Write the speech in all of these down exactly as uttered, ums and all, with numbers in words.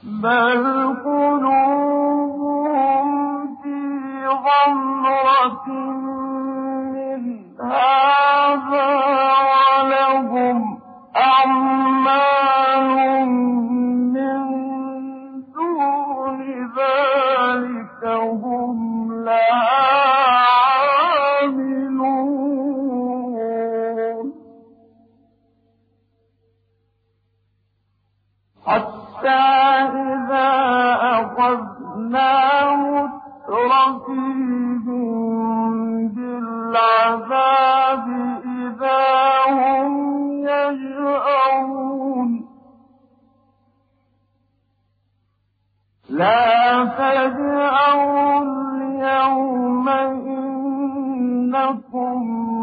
بل قلوبهم في غمرة من هذا ولهم أعمال من دون ذلك هم لها عاملون حتى إذا أخذنا مترفيهم بالعذاب إذا هم يجأرون لا تجأروا اليوم إنكم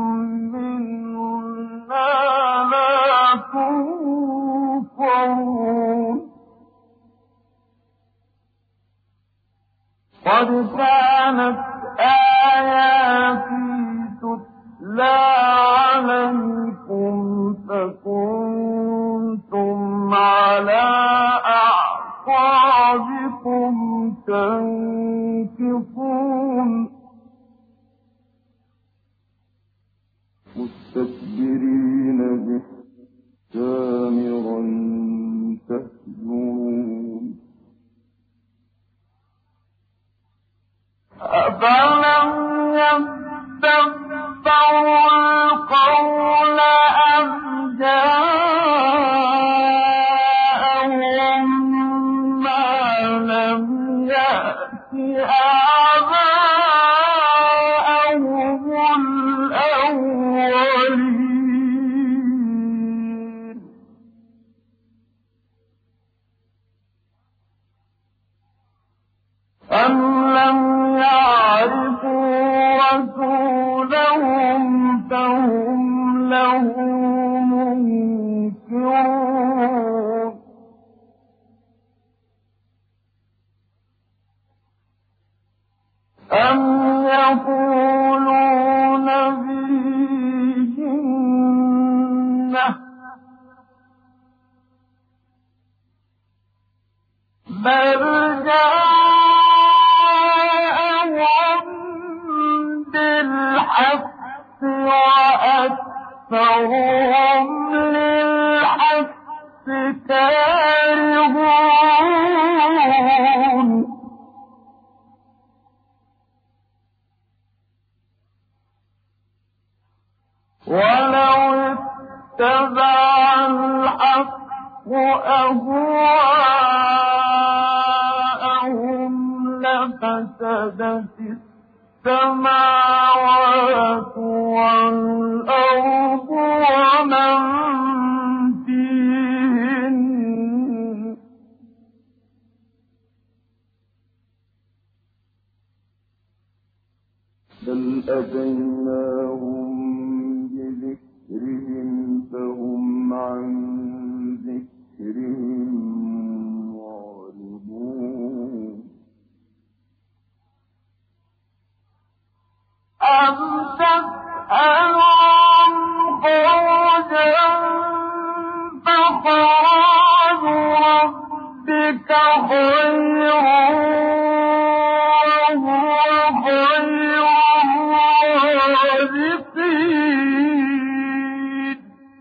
منا لا تنصرون قد كانت آياتي تتلى عليكم فكنتم على أعقابكم تنكصون مستكبرين به سامرا تهجرون أفلم يدبروا القول أم جاءهم ما لم يأت آباءهم الأولين أم لم يعرفوا رسولهم فهم له منكرون أم يقولون به جنة بل جاءهم بالحق وأكثرهم للحق كارهون ولو اتبع الحق أهواءهم لفسدت السماوات والأرض ومن فيهن بل أتيناهم بذكرهم فهم عن ذكرهم معرضون أم تسألهم خرجا فخراج ربك خير وهو خير الرازقين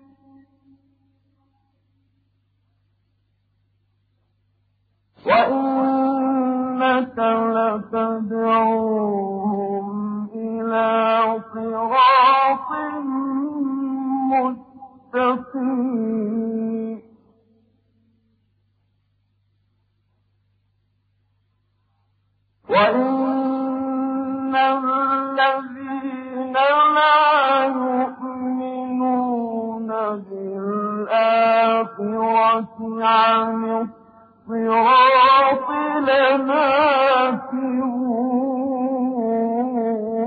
وإنك لتدعوهم إلى صراط مستقيم وإن الذين لا يؤمنون بالآخرة عن الصراط لناكبون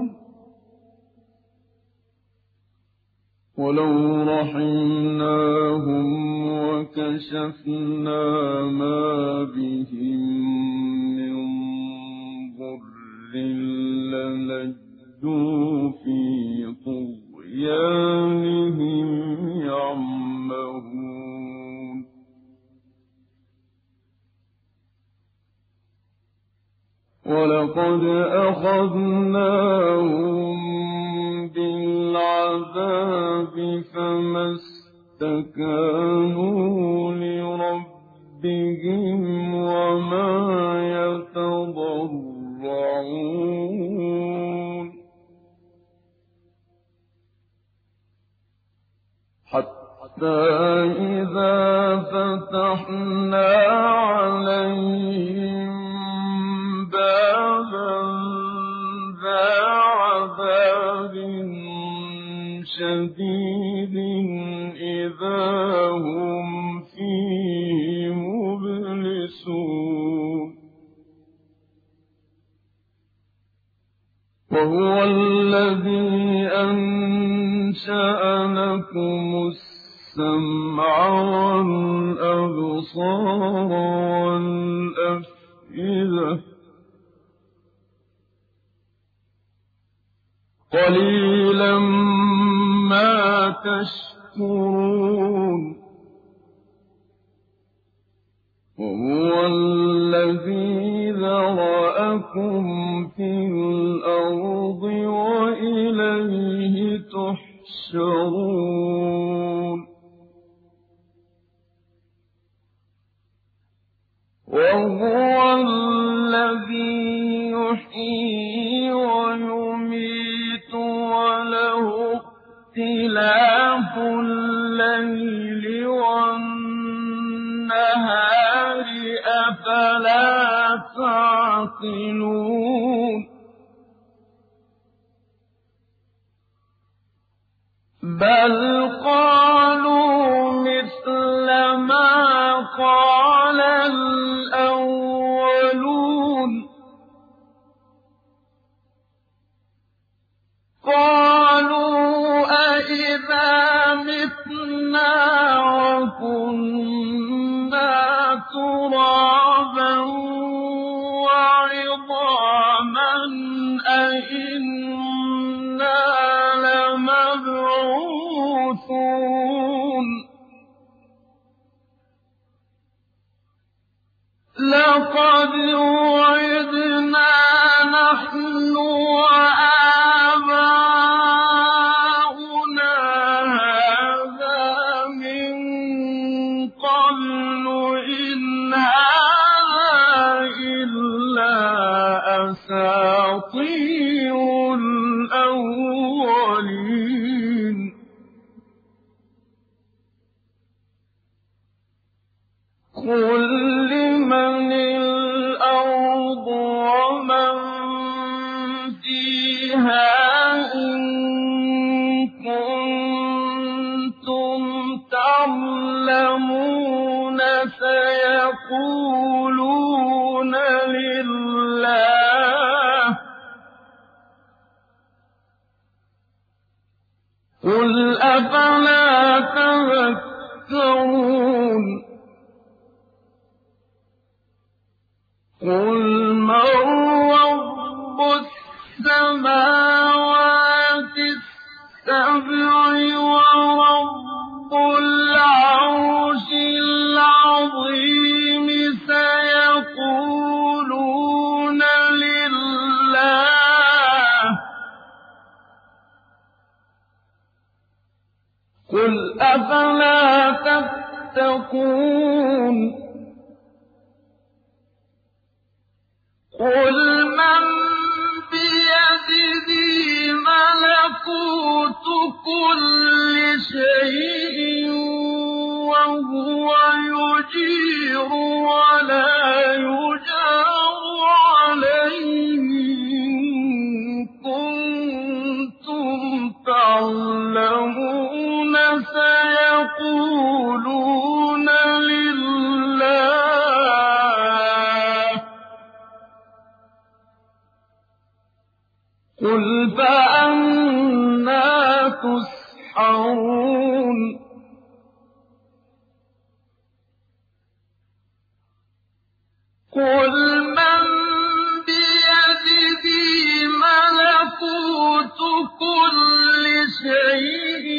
ولو رحمناهم وكشفنا ما بهم من ضر للجوا في طغيانهم يعمهون ولقد أخذناهم بالعذاب فما استكانوا لربهم وما يتضرعون حتى إذا فتحنا عليهم بابا ذا عذاب شديد إذا هم فيه مبلسون وهو الذي أنشأ لكم السمع والأبصار والأفئدة قليلا ما تشكرون وهو الذي ذرأكم في الأرض وإليه تحشرون وهو الذي يحيي ويميت وله اختلاف الليل والنهار أفلا تعقلون بل قالوا مثل ما قال الأولون قالوا أإذا متنا وكنا ترابا وعظاما أإنا لمبعوثون لقد وعدنا نحن وآباؤنا هذا من قبل إن هذا إلا أساطير الأولين قل لمن الأرض ومن فيها إن كنتم تعلمون سيقولون لله قل أفلا تذكرون قل من رب السماوات السبع ورب العرش العظيم سيقولون لله قل أفلا تتقون قل من بيده ملكوت كل شيء وهو يجير ولا يجار عليه إن كنتم تعلمون سيقولون لله قل فأنى تسحرون قل من بيده ملكوت كل شيء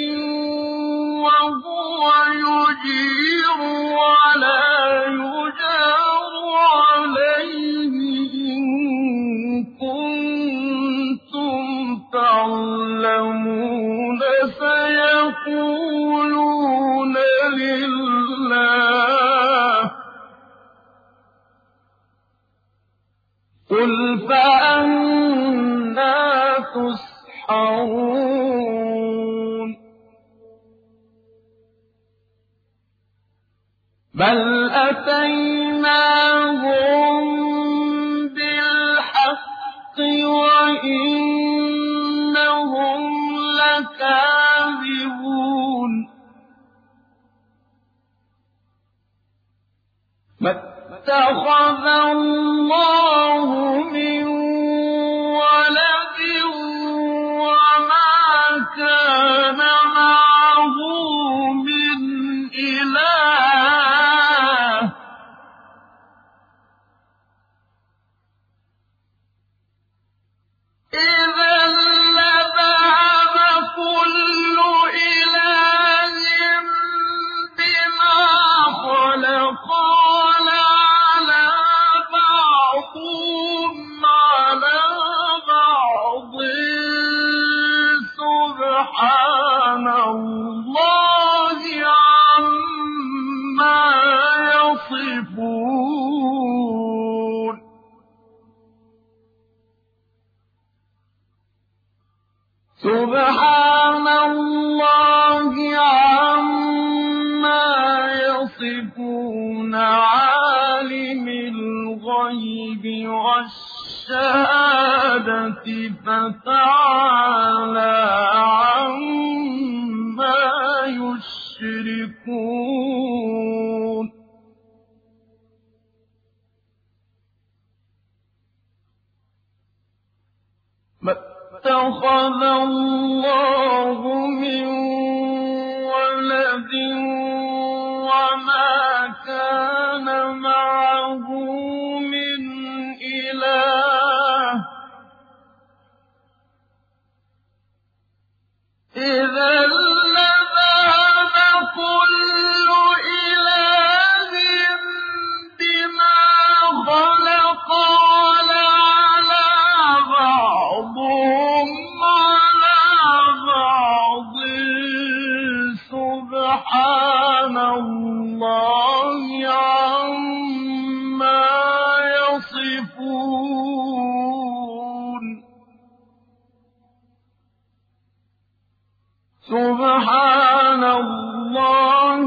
وهو يجير ولا يجار عليه إن قُلْ فَأَنَّىٰ تُسْحَرُونَ بَلْ أَتَيْنَاهُم بِالْحَقِّ وَإِنَّهُمْ لَكَاذِبُونَ مَا اتَّخَذَ اللَّهُ مِن وَلَدٍ وَمَا كَانَ مَعَهُ مِنْ إِلَٰهٍ ۚ إِذًا لَّذَهَبَ كُلُّ إِلَٰهٍ بِمَا خَلَقَ وَلَعَلَا بَعْضُهُمْ عَلَىٰ بَعْضٍ سُبْحَانَ اللَّهِ عَمَّا يَصِفُونَ سُبْحَانَ اللَّهِ عَمَّا يَصِفُونَ عَالِمِ الْغَيْبِ وَالشَّهَادَةِ فَتَعَالَىٰ عَمَّا يُشْرِكُونَ ما اتَّخَذَ اللَّهُ مِن وَلَدٍ وَمَا كَانَ مَعَهُ مِنْ إِلَٰهٍ ۚ إِذًا لَّذَهَبَ كُلُّ إِلَٰهٍ بِمَا خَلَقَ وَلَعَلَا بَعْضُهُمْ عَلَىٰ بَعْضٍ سُبْحَانَ اللَّهِ عَمَّا يَصِفُونَ سُبْحَانَ اللَّهِ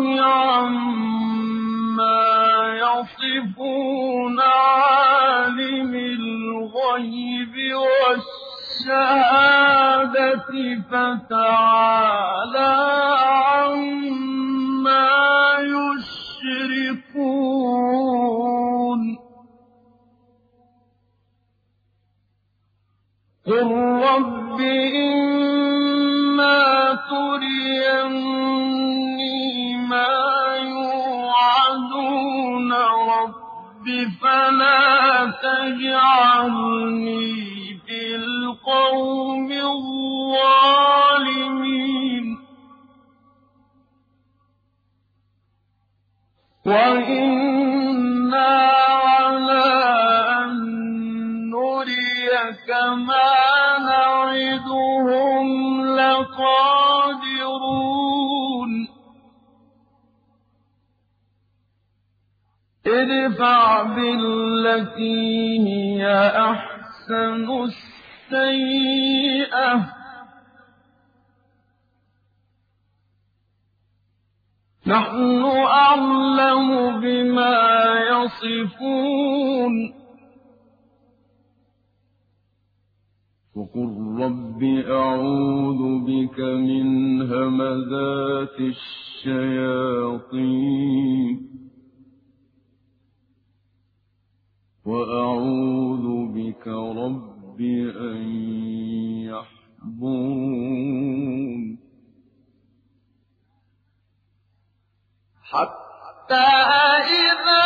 عَمَّا يَصِفُونَ عَالِمِ الْغَيْبِ وَالشَّهَادَةِ فَتَعَالَىٰ عَمَّا يُشْرِكُونَ قُل رَّبِّ إِمَّا تُرِيَنِّي مَا يُوعَدُونَ رَبِّ فَلَا تَجْعَلْنِي فِي الْقَوْمِ الظَّالِمِينَ وَإِنَّا عَلَىٰ أَن نُّرِيَكَ مَا نَعِدُهُمْ لَقَادِرُونَ ادْفَعْ بِالَّتِي هِيَ أَحْسَنُ السَّيِّئَةَ ۚ نَحْنُ أَعْلَمُ بِمَا يَصِفُونَ وَقُل رَّبِّ أَعُوذُ بِكَ مِنْ هَمَزَاتِ الشَّيَاطِينِ وَأَعُوذُ بِكَ رَبِّ أَن يَحْضُرُونِ حَتَّىٰ إِذَا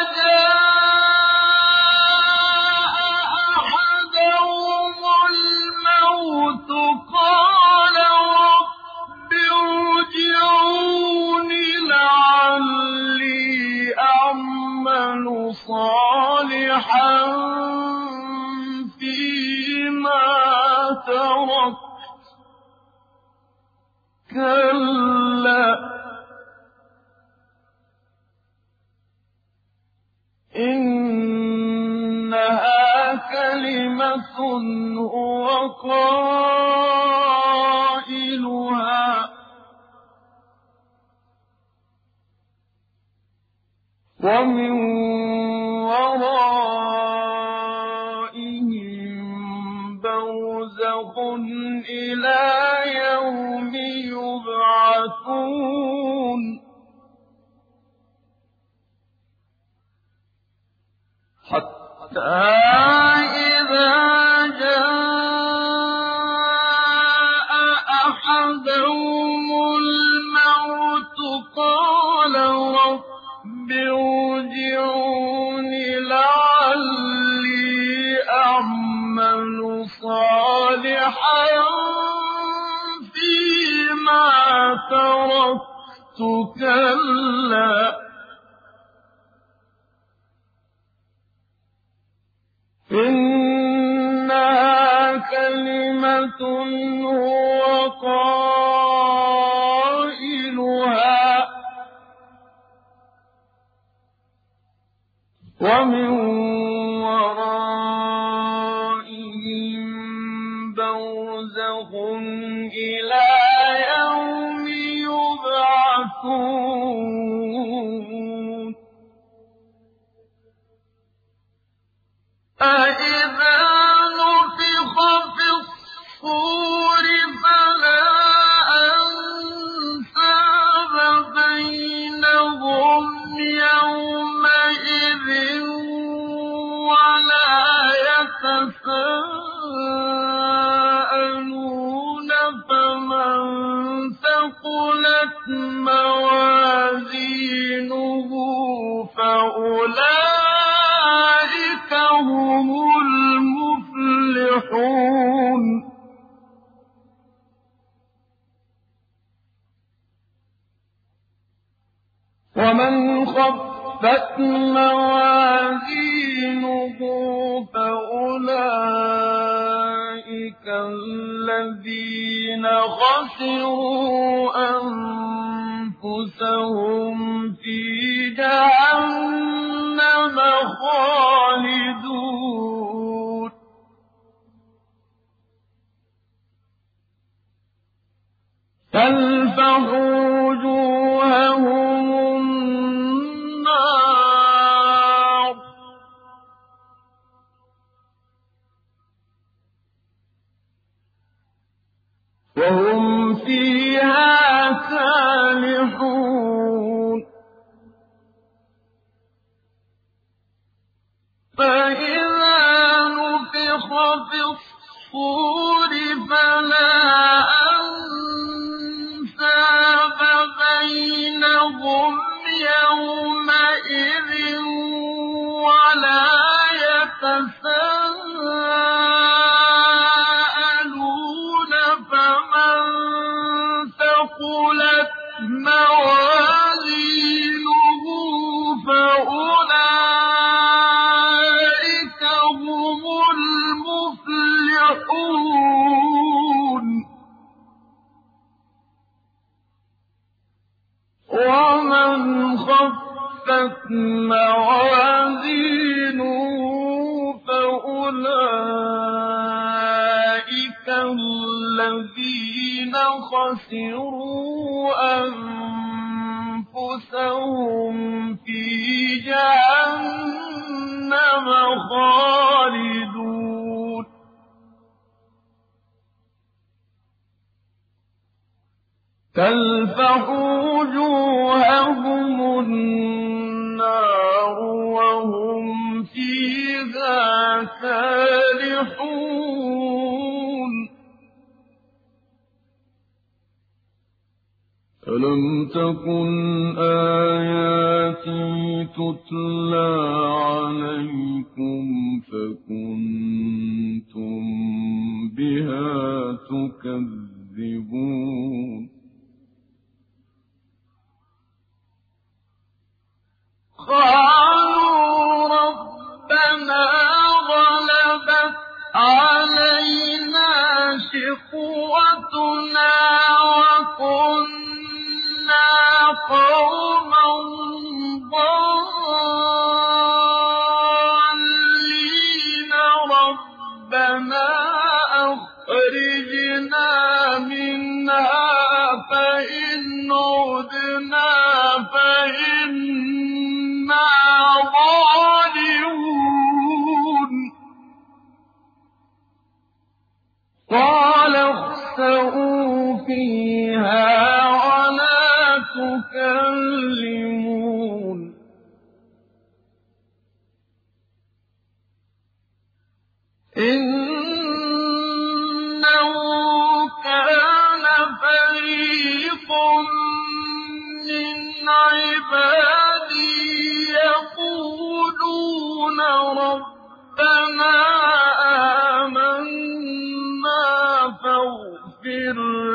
جَاءَ أَحَدَهُمُ الْمَوْتُ قَالَ رَبِّ ارْجِعُونِ لَعَلِّي أَعْمَلُ صَالِحًا فِيمَا تَرَكْتُ ۚ كَلَّا إِنَّهَا هو قائلها ومن ورائهم برزخ إلى يوم يبعثون حتى إذا جاء أحدهم الموت قال رب ارجعون لعلي أعمل صالحا فيما تركت كلا إنها كلمة هو قائلها ومن ورائهم برزخ إلى يوم يبعثون أإذا نفخ في الصور فلا أنساب بينهم يومئذ ولا يتساءلون فمن ثقلت موازينه فأولئك هم المفلحون ومن خفت موازينه فأولئك الذين خسروا أنفسهم في جهنم خالدون تلفح وجوههم النار وهم فيها كالحون فإذا نفخ في الصور فلا أنساب بينهم يومئذ ولا يتساءلون فمن ثقلت موازينه فأولئك هم المفلحون ومن خفت موازينه فأولئك الذين خسروا أنفسهم في جهنم خالدون تلفح وجوههم النار وهم فيها كالحون ألم تكن آياتي تتلى عليكم فكنتم بها تكذبون قالوا ربنا غلبت علينا شقوتنا وكنا قوما ضالين ربنا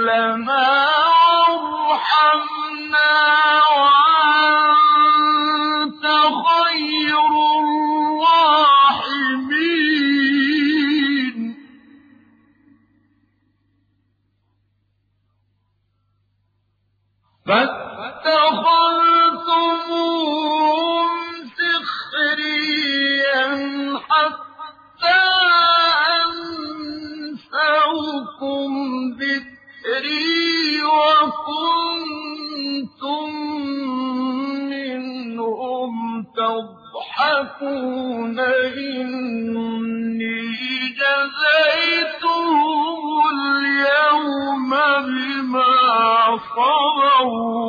لنا وارحمنا وأنت خير الراحمين فاتخذتموهم سخريا حتى أنسوكم ذكري وكنتم منهم تضحكون إني جزيتهم اليوم بما صبروا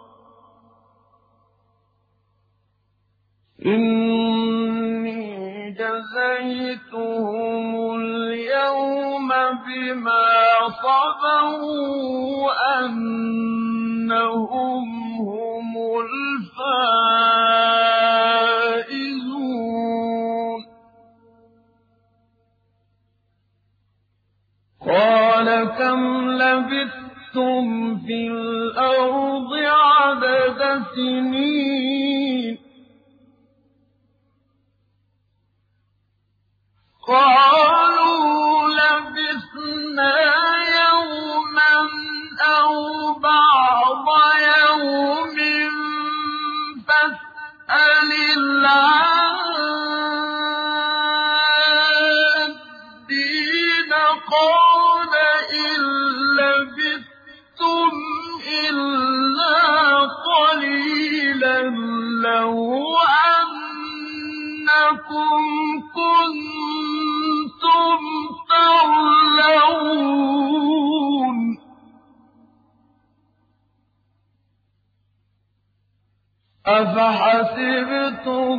إني جزيتهم اليوم بما صبروا أنهم هم الفائزون قال كم لبثتم في الأرض عدد سنين قالوا لبثنا يوما أو بعض يوم فاسأل العادين قال إن لبثتم إلا قليلا لو أنكم كنتم تعلمون أفحسبتم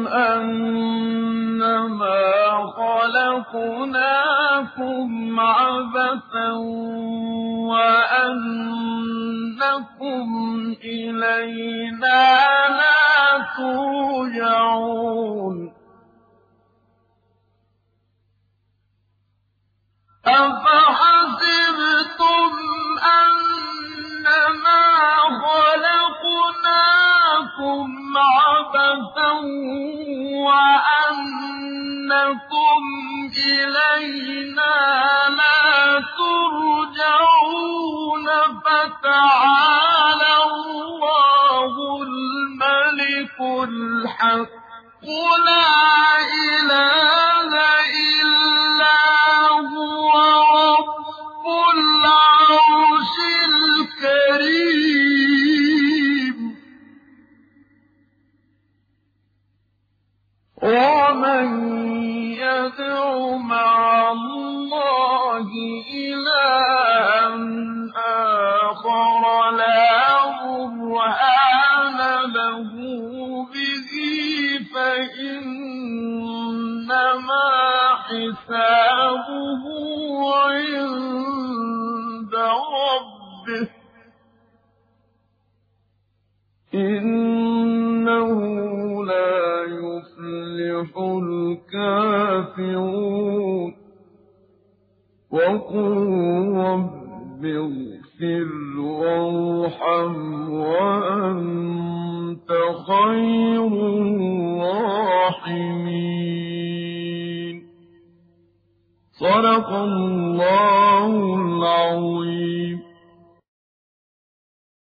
أنما خلقناكم عبثا وأنكم إلينا لا ترجعون أفحسبتم أنما خلقناكم عبثا وأنكم إلينا لا ترجعون فتعالى الله الملك الحق لا إله إلا هو رب العرش الكريم ومن يدع مع الله إلها آخر لا برهان له به فإنما حسابه عند ربه إنه لا يفلح الكافرون وقل رب اغفر وارحم وأنت خير الراحمين صدق الله